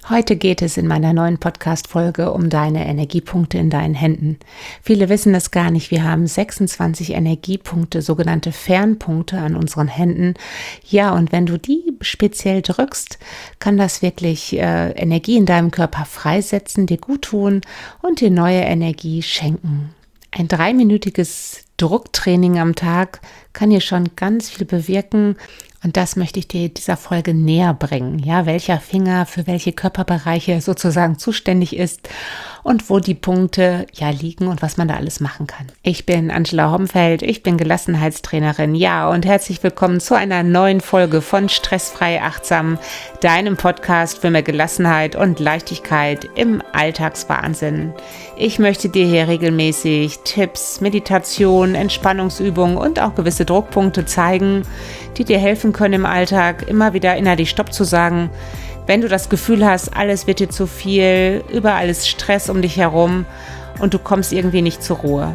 Heute geht es in meiner neuen Podcast-Folge um deine Energiepunkte in deinen Händen. Viele wissen es gar nicht. Wir haben 26 Energiepunkte, sogenannte Fernpunkte an unseren Händen. Ja, und wenn du die speziell drückst, kann das wirklich Energie in deinem Körper freisetzen, dir gut tun und dir neue Energie schenken. Ein 3-minütiges Drucktraining am Tag kann hier schon ganz viel bewirken. Und das möchte ich dir in dieser Folge näher bringen, ja, welcher Finger für welche Körperbereiche sozusagen zuständig ist und wo die Punkte ja liegen und was man da alles machen kann. Ich bin Angela Homfeld, ich bin Gelassenheitstrainerin, ja, und herzlich willkommen zu einer neuen Folge von Stressfrei Achtsam, deinem Podcast für mehr Gelassenheit und Leichtigkeit im Alltagswahnsinn. Ich möchte dir hier regelmäßig Tipps, Meditation, Entspannungsübungen und auch gewisse Druckpunkte zeigen, die dir helfen können im Alltag, immer wieder innerlich Stopp zu sagen, wenn du das Gefühl hast, alles wird dir zu viel, überall ist Stress um dich herum und du kommst irgendwie nicht zur Ruhe.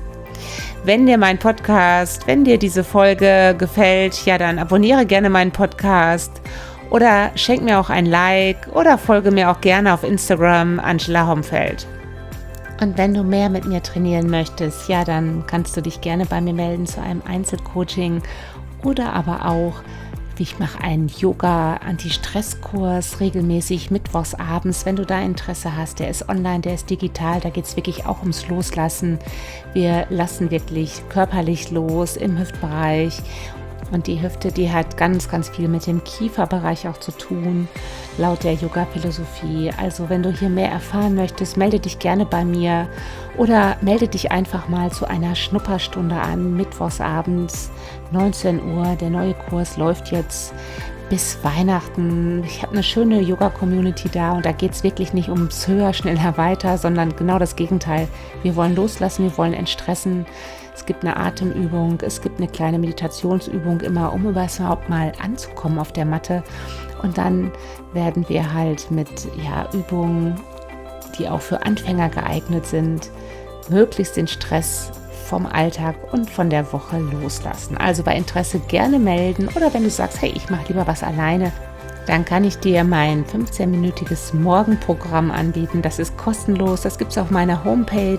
Wenn dir mein Podcast, wenn dir diese Folge gefällt, ja, dann abonniere gerne meinen Podcast oder schenk mir auch ein Like oder folge mir auch gerne auf Instagram Angela Homfeld. Und wenn du mehr mit mir trainieren möchtest, ja, dann kannst du dich gerne bei mir melden zu einem Einzelcoaching oder aber auch, ich mache einen Yoga-Anti-Stress-Kurs regelmäßig mittwochs abends, wenn du da Interesse hast. Der ist online, der ist digital, da geht es wirklich auch ums Loslassen. Wir lassen wirklich körperlich los im Hüftbereich. Und die Hüfte, die hat ganz, ganz viel mit dem Kieferbereich auch zu tun, laut der Yoga-Philosophie. Also wenn du hier mehr erfahren möchtest, melde dich gerne bei mir oder melde dich einfach mal zu einer Schnupperstunde an, mittwochsabends, 19 Uhr. Der neue Kurs läuft jetzt bis Weihnachten. Ich habe eine schöne Yoga-Community da und da geht es wirklich nicht ums höher, schneller, weiter, sondern genau das Gegenteil. Wir wollen loslassen, wir wollen entstressen. Es gibt eine Atemübung, es gibt eine kleine Meditationsübung immer, um überhaupt mal anzukommen auf der Matte. Und dann werden wir halt mit Übungen, die auch für Anfänger geeignet sind, möglichst den Stress vom Alltag und von der Woche loslassen. Also bei Interesse gerne melden oder wenn du sagst, hey, ich mache lieber was alleine, dann kann ich dir mein 15-minütiges Morgenprogramm anbieten. Das ist kostenlos. Das gibt es auf meiner Homepage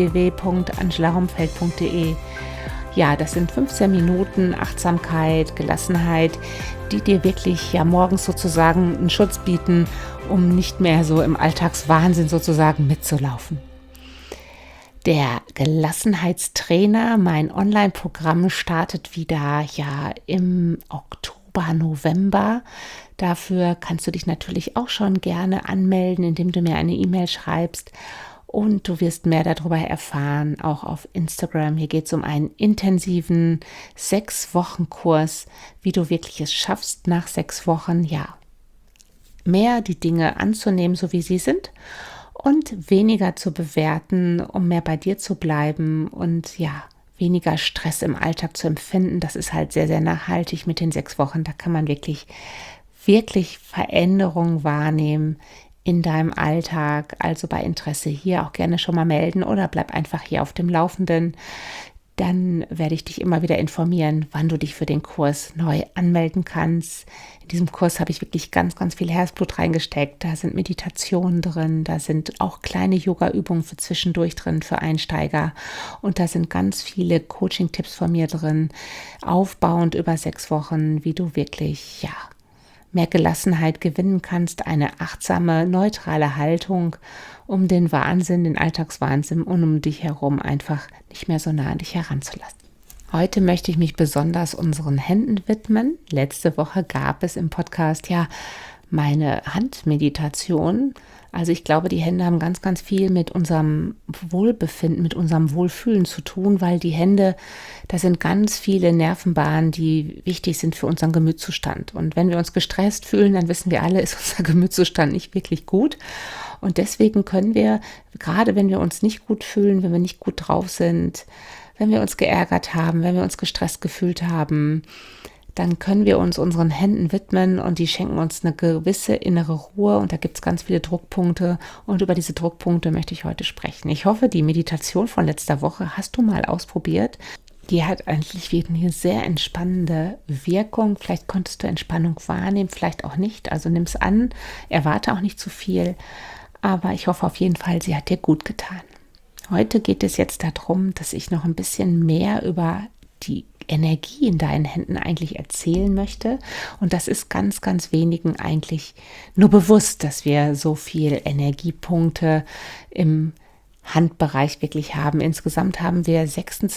www.angelahomfeld.de. Ja, das sind 15 Minuten Achtsamkeit, Gelassenheit, die dir wirklich morgens sozusagen einen Schutz bieten, um nicht mehr so im Alltagswahnsinn sozusagen mitzulaufen. Der Gelassenheitstrainer, mein Online-Programm, startet wieder im Oktober, November. Dafür kannst du dich natürlich auch schon gerne anmelden, indem du mir eine E-Mail schreibst und du wirst mehr darüber erfahren, auch auf Instagram. Hier geht es um einen intensiven 6-Wochen-Kurs, wie du wirklich es schaffst, nach 6 Wochen, mehr die Dinge anzunehmen, so wie sie sind und weniger zu bewerten, um mehr bei dir zu bleiben und weniger Stress im Alltag zu empfinden. Das ist halt sehr, sehr nachhaltig mit den 6 Wochen. Da kann man wirklich Veränderungen wahrnehmen in deinem Alltag. Also bei Interesse hier auch gerne schon mal melden oder bleib einfach hier auf dem Laufenden. Dann werde ich dich immer wieder informieren, wann du dich für den Kurs neu anmelden kannst. In diesem Kurs habe ich wirklich ganz, ganz viel Herzblut reingesteckt. Da sind Meditationen drin, da sind auch kleine Yoga-Übungen für zwischendurch drin, für Einsteiger. Und da sind ganz viele Coaching-Tipps von mir drin, aufbauend über 6 Wochen, wie du wirklich, mehr Gelassenheit gewinnen kannst, eine achtsame, neutrale Haltung, um den Wahnsinn, den Alltagswahnsinn und um dich herum einfach nicht mehr so nah an dich heranzulassen. Heute möchte ich mich besonders unseren Händen widmen. Letzte Woche gab es im Podcast meine Handmeditation. Also ich glaube, die Hände haben ganz, ganz viel mit unserem Wohlbefinden, mit unserem Wohlfühlen zu tun, weil die Hände, da sind ganz viele Nervenbahnen, die wichtig sind für unseren Gemütszustand. Und wenn wir uns gestresst fühlen, dann wissen wir alle, ist unser Gemütszustand nicht wirklich gut. Und deswegen können wir, gerade wenn wir uns nicht gut fühlen, wenn wir nicht gut drauf sind, wenn wir uns geärgert haben, wenn wir uns gestresst gefühlt haben, dann können wir uns unseren Händen widmen und die schenken uns eine gewisse innere Ruhe und da gibt es ganz viele Druckpunkte und über diese Druckpunkte möchte ich heute sprechen. Ich hoffe, die Meditation von letzter Woche hast du mal ausprobiert Die hat eigentlich wirklich eine sehr entspannende Wirkung. Vielleicht konntest du Entspannung wahrnehmen, vielleicht auch nicht. Also nimm es an, erwarte auch nicht zu viel. Aber ich hoffe auf jeden Fall, sie hat dir gut getan. Heute geht es jetzt darum, dass ich noch ein bisschen mehr über die Energie in deinen Händen eigentlich erzählen möchte. Und das ist ganz, ganz wenigen eigentlich nur bewusst, dass wir so viel Energiepunkte im Handbereich wirklich haben. Insgesamt haben wir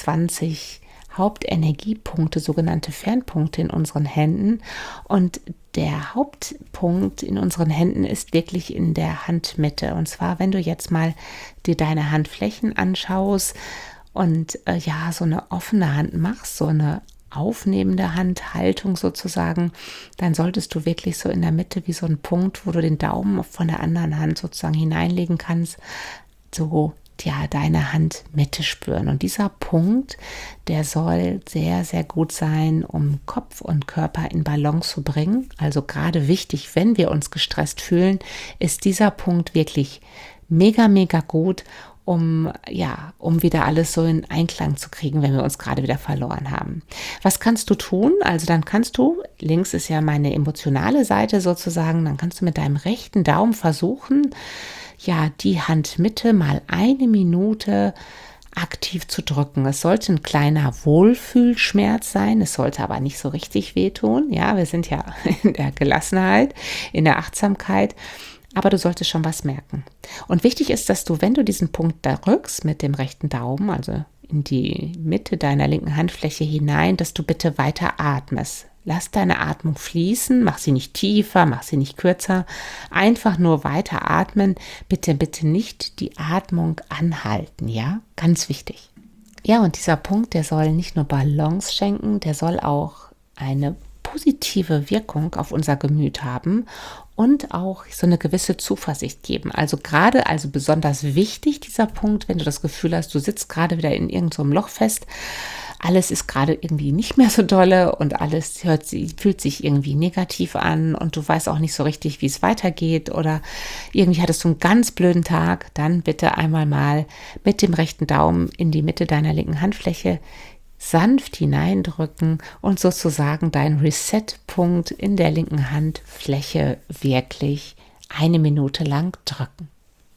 26 Hauptenergiepunkte, sogenannte Fernpunkte in unseren Händen. Und der Hauptpunkt in unseren Händen ist wirklich in der Handmitte. Und zwar, wenn du jetzt mal dir deine Handflächen anschaust und so eine offene Hand machst, so eine aufnehmende Handhaltung sozusagen, dann solltest du wirklich so in der Mitte wie so ein Punkt, wo du den Daumen von der anderen Hand sozusagen hineinlegen kannst, so deine Handmitte spüren. Und dieser Punkt, der soll sehr, sehr gut sein, um Kopf und Körper in Balance zu bringen. Also gerade wichtig, wenn wir uns gestresst fühlen, ist dieser Punkt wirklich mega, mega gut, um wieder alles so in Einklang zu kriegen, wenn wir uns gerade wieder verloren haben. Was kannst du tun? Also dann kannst du, links ist ja meine emotionale Seite sozusagen, dann kannst du mit deinem rechten Daumen versuchen, die Handmitte mal 1 Minute aktiv zu drücken. Es sollte ein kleiner Wohlfühlschmerz sein, es sollte aber nicht so richtig wehtun. Ja, wir sind ja in der Gelassenheit, in der Achtsamkeit, aber du solltest schon was merken. Und wichtig ist, dass du, wenn du diesen Punkt da drückst mit dem rechten Daumen, also in die Mitte deiner linken Handfläche hinein, dass du bitte weiter atmest. Lass deine Atmung fließen, mach sie nicht tiefer, mach sie nicht kürzer, einfach nur weiter atmen. Bitte, bitte nicht die Atmung anhalten, ja? Ganz wichtig. Ja, und dieser Punkt, der soll nicht nur Balance schenken, der soll auch eine positive Wirkung auf unser Gemüt haben und auch so eine gewisse Zuversicht geben. Also besonders wichtig dieser Punkt, wenn du das Gefühl hast, du sitzt gerade wieder in irgendeinem Loch fest, alles ist gerade irgendwie nicht mehr so dolle und alles fühlt sich irgendwie negativ an und du weißt auch nicht so richtig, wie es weitergeht oder irgendwie hattest du einen ganz blöden Tag, dann bitte einmal mal mit dem rechten Daumen in die Mitte deiner linken Handfläche sanft hineindrücken und sozusagen deinen Reset-Punkt in der linken Handfläche wirklich 1 Minute lang drücken.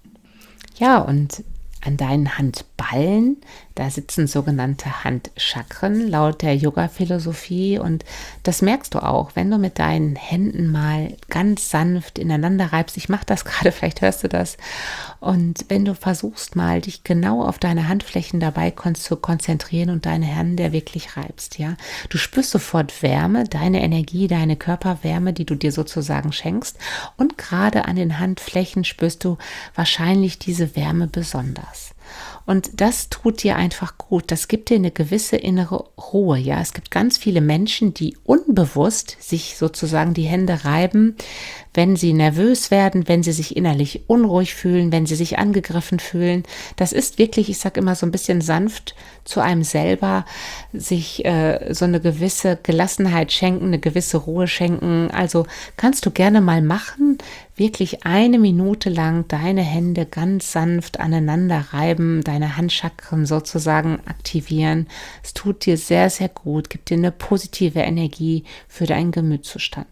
Ja, und an deinen Handballen, da sitzen sogenannte Handchakren laut der Yoga-Philosophie und das merkst du auch, wenn du mit deinen Händen mal ganz sanft ineinander reibst. Ich mache das gerade, vielleicht hörst du das. Und wenn du versuchst mal, dich genau auf deine Handflächen dabei zu konzentrieren und deine Hände wirklich reibst, ja. Du spürst sofort Wärme, deine Energie, deine Körperwärme, die du dir sozusagen schenkst und gerade an den Handflächen spürst du wahrscheinlich diese Wärme besonders. Und das tut dir einfach gut. Das gibt dir eine gewisse innere Ruhe. Ja, es gibt ganz viele Menschen, die unbewusst sich sozusagen die Hände reiben, wenn sie nervös werden, wenn sie sich innerlich unruhig fühlen, wenn sie sich angegriffen fühlen. Das ist wirklich, ich sage immer so ein bisschen sanft zu einem selber, sich so eine gewisse Gelassenheit schenken, eine gewisse Ruhe schenken. Also kannst du gerne mal machen, wirklich 1 Minute lang deine Hände ganz sanft aneinander reiben, deine Handchakren sozusagen aktivieren. Es tut dir sehr, sehr gut, gibt dir eine positive Energie für deinen Gemütszustand.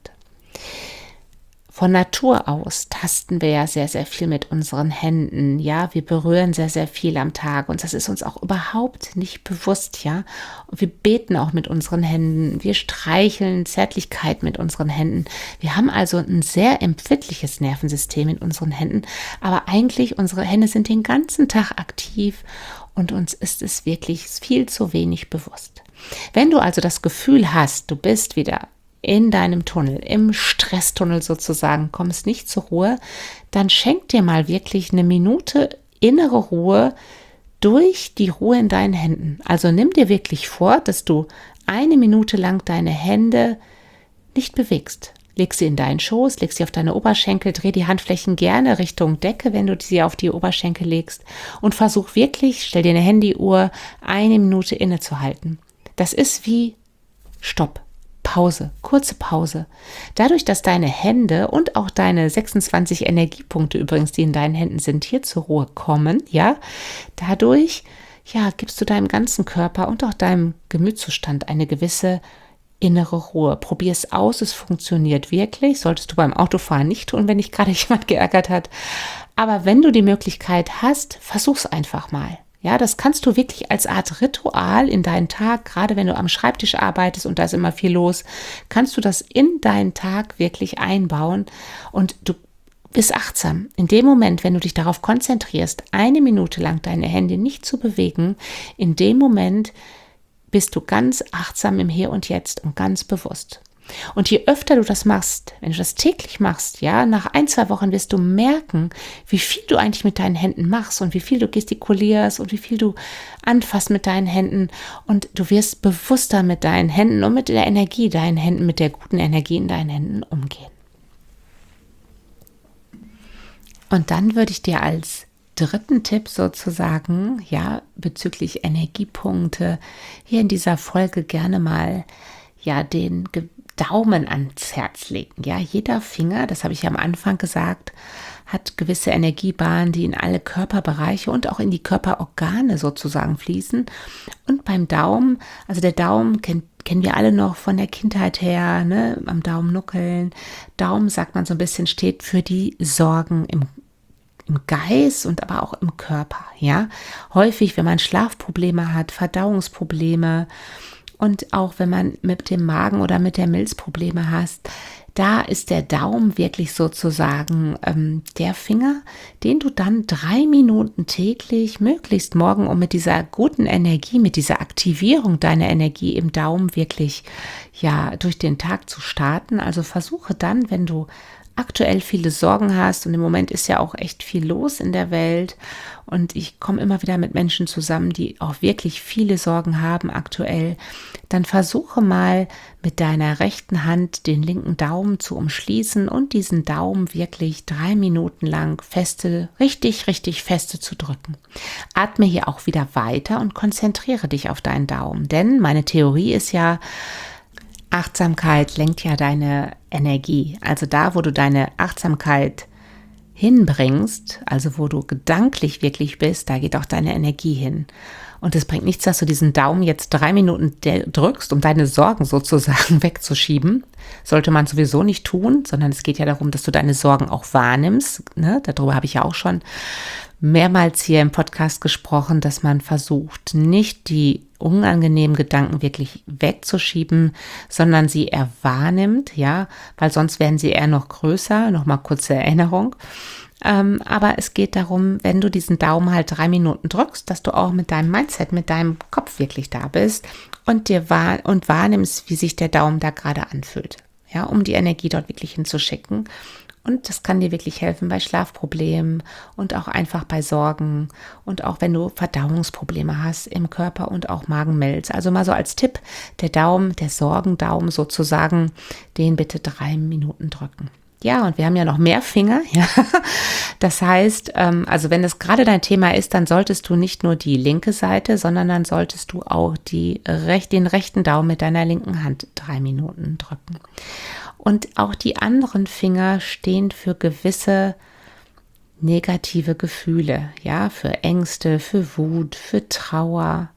Von Natur aus tasten wir ja sehr, sehr viel mit unseren Händen, ja, wir berühren sehr, sehr viel am Tag und das ist uns auch überhaupt nicht bewusst, ja. Und wir beten auch mit unseren Händen, wir streicheln Zärtlichkeit mit unseren Händen. Wir haben also ein sehr empfindliches Nervensystem in unseren Händen, aber eigentlich unsere Hände sind den ganzen Tag aktiv und uns ist es wirklich viel zu wenig bewusst. Wenn du also das Gefühl hast, du bist wieder in deinem Tunnel, im Stresstunnel sozusagen, kommst nicht zur Ruhe, dann schenk dir mal wirklich 1 Minute innere Ruhe durch die Ruhe in deinen Händen. Also nimm dir wirklich vor, dass du 1 Minute lang deine Hände nicht bewegst. Leg sie in deinen Schoß, leg sie auf deine Oberschenkel, dreh die Handflächen gerne Richtung Decke, wenn du sie auf die Oberschenkel legst und versuch wirklich, stell dir eine Handyuhr, 1 Minute innezuhalten. Das ist wie Stopp. Pause, kurze Pause. Dadurch, dass deine Hände und auch deine 26 Energiepunkte übrigens, die in deinen Händen sind, hier zur Ruhe kommen, ja, dadurch, ja, gibst du deinem ganzen Körper und auch deinem Gemütszustand eine gewisse innere Ruhe. Probier es aus, es funktioniert wirklich. Solltest du beim Autofahren nicht tun, wenn dich gerade jemand geärgert hat. Aber wenn du die Möglichkeit hast, versuch's einfach mal. Ja, das kannst du wirklich als Art Ritual in deinen Tag, gerade wenn du am Schreibtisch arbeitest und da ist immer viel los, kannst du das in deinen Tag wirklich einbauen und du bist achtsam. In dem Moment, wenn du dich darauf konzentrierst, 1 Minute lang deine Hände nicht zu bewegen, in dem Moment bist du ganz achtsam im Hier und Jetzt und ganz bewusst. Und je öfter du das machst, wenn du das täglich machst, ja, nach 1-2 Wochen wirst du merken, wie viel du eigentlich mit deinen Händen machst und wie viel du gestikulierst und wie viel du anfasst mit deinen Händen und du wirst bewusster mit deinen Händen und mit der Energie deinen Händen, mit der guten Energie in deinen Händen umgehen. Und dann würde ich dir als dritten Tipp sozusagen, ja, bezüglich Energiepunkte hier in dieser Folge gerne mal, ja, den Daumen ans Herz legen. Ja, jeder Finger, das habe ich ja am Anfang gesagt, hat gewisse Energiebahnen, die in alle Körperbereiche und auch in die Körperorgane sozusagen fließen. Und beim Daumen, also der Daumen kennen wir alle noch von der Kindheit her, ne, am Daumen nuckeln. Daumen, sagt man so ein bisschen, steht für die Sorgen im Geist und aber auch im Körper. Ja, häufig, wenn man Schlafprobleme hat, Verdauungsprobleme, und auch wenn man mit dem Magen oder mit der Milz Probleme hast, da ist der Daumen wirklich sozusagen der Finger, den du dann 3 Minuten täglich, möglichst morgen, um mit dieser guten Energie, mit dieser Aktivierung deiner Energie im Daumen wirklich ja durch den Tag zu starten. Also versuche dann, wenn du aktuell viele Sorgen hast und im Moment ist ja auch echt viel los in der Welt und ich komme immer wieder mit Menschen zusammen, die auch wirklich viele Sorgen haben aktuell, dann versuche mal mit deiner rechten Hand den linken Daumen zu umschließen und diesen Daumen wirklich 3 Minuten lang richtig feste zu drücken. Atme hier auch wieder weiter und konzentriere dich auf deinen Daumen, denn meine Theorie ist ja, Achtsamkeit lenkt ja deine Energie. Also da, wo du deine Achtsamkeit hinbringst, also wo du gedanklich wirklich bist, da geht auch deine Energie hin. Und es bringt nichts, dass du diesen Daumen jetzt 3 Minuten drückst, um deine Sorgen sozusagen wegzuschieben. Sollte man sowieso nicht tun, sondern es geht ja darum, dass du deine Sorgen auch wahrnimmst. Ne? Darüber habe ich ja auch schon mehrmals hier im Podcast gesprochen, dass man versucht, nicht die unangenehmen Gedanken wirklich wegzuschieben, sondern sie eher wahrnimmt, ja, weil sonst werden sie eher noch größer. Nochmal kurze Erinnerung. Aber es geht darum, wenn du diesen Daumen halt 3 Minuten drückst, dass du auch mit deinem Mindset, mit deinem Kopf wirklich da bist und wahrnimmst, wie sich der Daumen da gerade anfühlt, ja, um die Energie dort wirklich hinzuschicken. Und das kann dir wirklich helfen bei Schlafproblemen und auch einfach bei Sorgen und auch wenn du Verdauungsprobleme hast im Körper und auch Magenmilz. Also mal so als Tipp, der Daumen, der Sorgendaumen sozusagen, den bitte 3 Minuten drücken. Ja, und wir haben ja noch mehr Finger. Ja. Das heißt, also wenn das gerade dein Thema ist, dann solltest du nicht nur die linke Seite, sondern dann solltest du auch den rechten Daumen mit deiner linken Hand 3 Minuten drücken. Und auch die anderen Finger stehen für gewisse negative Gefühle, ja, für Ängste, für Wut, für Trauer,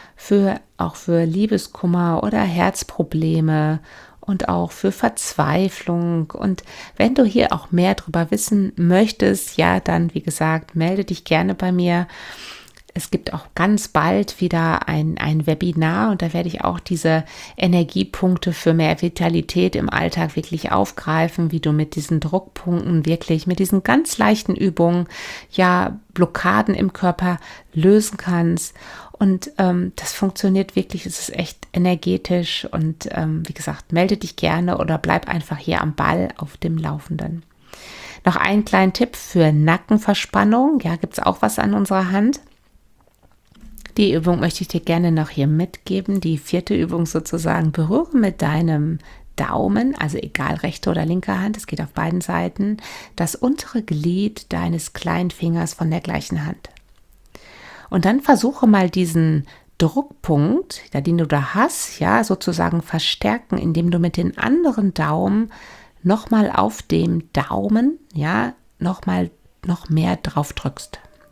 auch für Liebeskummer oder Herzprobleme und auch für Verzweiflung. Und wenn du hier auch mehr darüber wissen möchtest, ja, dann, wie gesagt, melde dich gerne bei mir. Es gibt auch ganz bald wieder ein Webinar und da werde ich auch diese Energiepunkte für mehr Vitalität im Alltag wirklich aufgreifen, wie du mit diesen Druckpunkten wirklich, mit diesen ganz leichten Übungen, ja, Blockaden im Körper lösen kannst. Und das funktioniert wirklich, es ist echt energetisch und wie gesagt, melde dich gerne oder bleib einfach hier am Ball auf dem Laufenden. Noch einen kleinen Tipp für Nackenverspannung, ja, gibt es auch was an unserer Hand. Die Übung möchte ich dir gerne noch hier mitgeben. Die 4. Übung sozusagen. Berühre mit deinem Daumen, also egal rechte oder linke Hand, es geht auf beiden Seiten, das untere Glied deines kleinen Fingers von der gleichen Hand. Und dann versuche mal diesen Druckpunkt, den du da hast, ja, sozusagen verstärken, indem du mit den anderen Daumen nochmal auf dem Daumen, ja, noch mehr drauf drückst.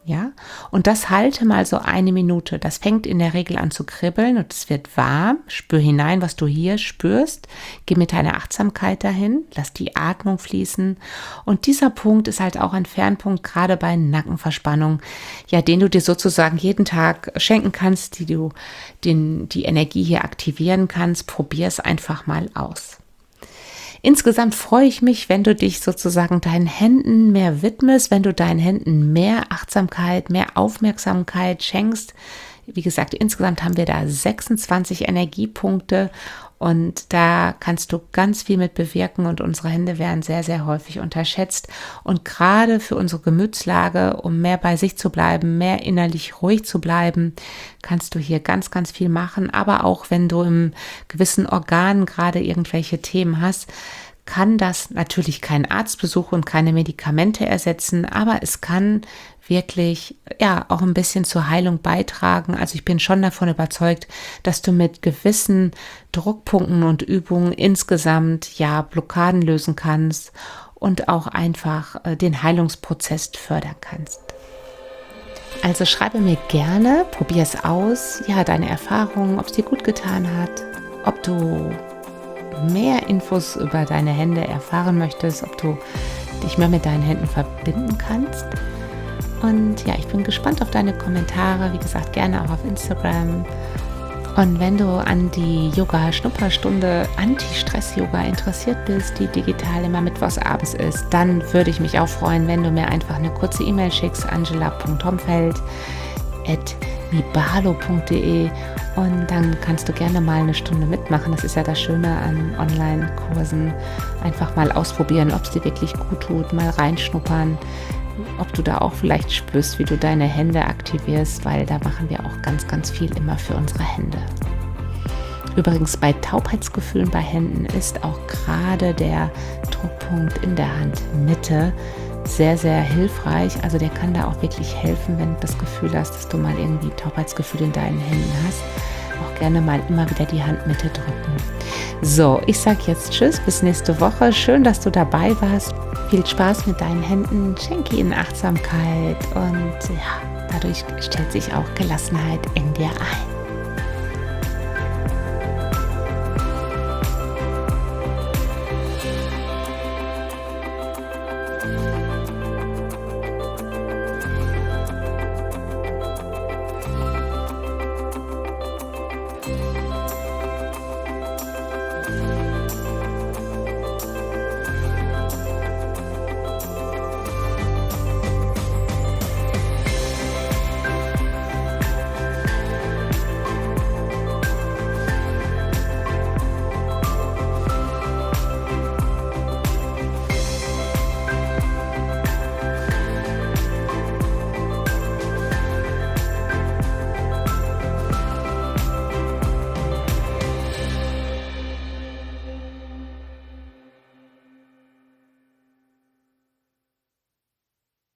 Ja, und das halte mal so 1 Minute. Das fängt in der Regel an zu kribbeln und es wird warm. Spür hinein, was du hier spürst. Geh mit deiner Achtsamkeit dahin. Lass die Atmung fließen. Und dieser Punkt ist halt auch ein Fernpunkt, gerade bei Nackenverspannung, ja, den du dir sozusagen jeden Tag schenken kannst, die Energie hier aktivieren kannst. Probier es einfach mal aus. Insgesamt freue ich mich, wenn du dich sozusagen deinen Händen mehr widmest, wenn du deinen Händen mehr Achtsamkeit, mehr Aufmerksamkeit schenkst. Wie gesagt, insgesamt haben wir da 26 Energiepunkte und da kannst du ganz viel mit bewirken und unsere Hände werden sehr, sehr häufig unterschätzt. Und gerade für unsere Gemütslage, um mehr bei sich zu bleiben, mehr innerlich ruhig zu bleiben, kannst du hier ganz, ganz viel machen. Aber auch wenn du im gewissen Organ gerade irgendwelche Themen hast, kann das natürlich keinen Arztbesuch und keine Medikamente ersetzen, aber es kann wirklich ja auch ein bisschen zur Heilung beitragen. Also ich bin schon davon überzeugt, dass du mit gewissen Druckpunkten und Übungen insgesamt ja Blockaden lösen kannst und auch einfach den Heilungsprozess fördern kannst. Also schreibe mir gerne, probier es aus, ja, deine Erfahrungen, ob es dir gut getan hat, ob du mehr Infos über deine Hände erfahren möchtest, ob du dich mehr mit deinen Händen verbinden kannst. Und ja, ich bin gespannt auf deine Kommentare, wie gesagt, gerne auch auf Instagram. Und wenn du an die Yoga-Schnupperstunde Anti-Stress-Yoga interessiert bist, die digital immer mittwochs abends ist, dann würde ich mich auch freuen, wenn du mir einfach eine kurze E-Mail schickst, angela.homfeld@mibalo.de, und dann kannst du gerne mal eine Stunde mitmachen. Das ist ja das Schöne an Online-Kursen. Einfach mal ausprobieren, ob es dir wirklich gut tut, mal reinschnuppern, ob du da auch vielleicht spürst, wie du deine Hände aktivierst, weil da machen wir auch ganz, ganz viel immer für unsere Hände. Übrigens bei Taubheitsgefühlen bei Händen ist auch gerade der Druckpunkt in der Handmitte sehr, sehr hilfreich. Also der kann da auch wirklich helfen, wenn du das Gefühl hast, dass du mal irgendwie Taubheitsgefühl in deinen Händen hast. Auch gerne mal immer wieder die Handmitte drücken. So, ich sage jetzt Tschüss, bis nächste Woche. Schön, dass du dabei warst. Viel Spaß mit deinen Händen, schenke ihnen Achtsamkeit und ja, dadurch stellt sich auch Gelassenheit in dir ein.